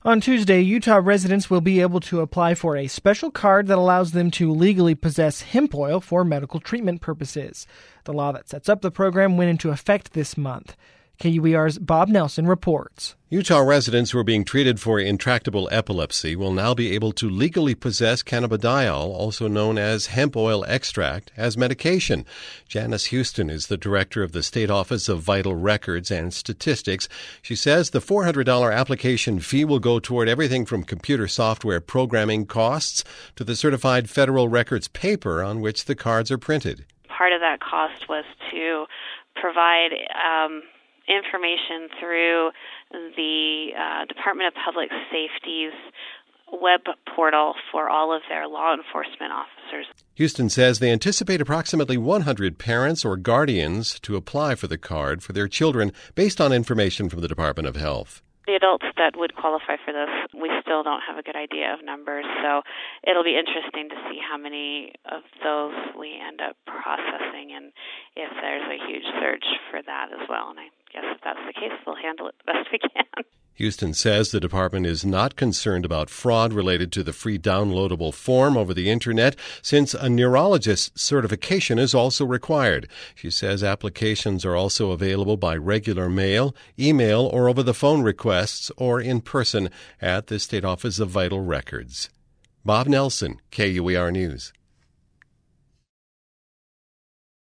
On Tuesday, Utah residents will be able to apply for a special card that allows them to legally possess hemp oil for medical treatment purposes. The law that sets up the program went into effect this month. KUER's Bob Nelson reports. Utah residents who are being treated for intractable epilepsy will now be able to legally possess cannabidiol, also known as hemp oil extract, as medication. Janice Houston is the director of the State Office of Vital Records and Statistics. She says the $400 application fee will go toward everything from computer software programming costs to the certified federal records paper on which the cards are printed. Part of that cost was to provide information through the Department of Public Safety's web portal for all of their law enforcement officers. Houston says they anticipate approximately 100 parents or guardians to apply for the card for their children based on information from the Department of Health. The adults that would qualify for this, we still don't have a good idea of numbers, so it'll be interesting to see how many of those we end up processing and if there's a huge surge for that as well. And I guess if that's the case, we'll handle it the best we can. Houston says the department is not concerned about fraud related to the free downloadable form over the Internet, since a neurologist's certification is also required. She says applications are also available by regular mail, email, or over the phone requests, or in person at the State Office of Vital Records. Bob Nelson, KUER News.